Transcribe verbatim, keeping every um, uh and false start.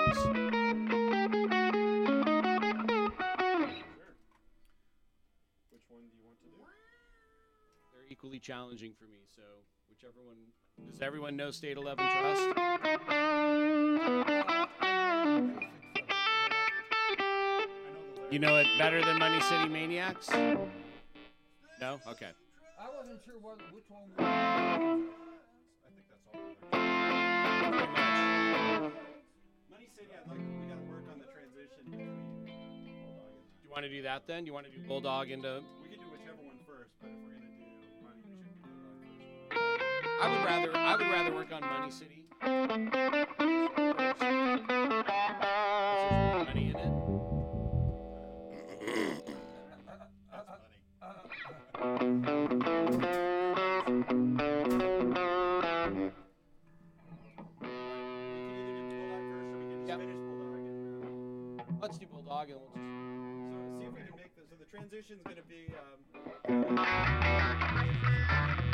ones. Sure. Which one do you want to do? They're equally challenging for me, so whichever one. Does everyone know State eleven Trust? You know it better than Money City Maniacs? No? Okay. I wasn't sure what, which one. I think that's all. Pretty much. Money City, I'd like. We got to work on the transition between Bulldog and. You want to do that then? You want to do Bulldog into... We can do whichever one first, but if we're gonna do Money, we should do Bulldog first. I would rather I would rather work on Money City. First. There's more money in it. That's funny. Yep. Finish Bulldog and, uh, Let's do Bulldog and we'll just... so see if we can make this. So the transition's gonna be um,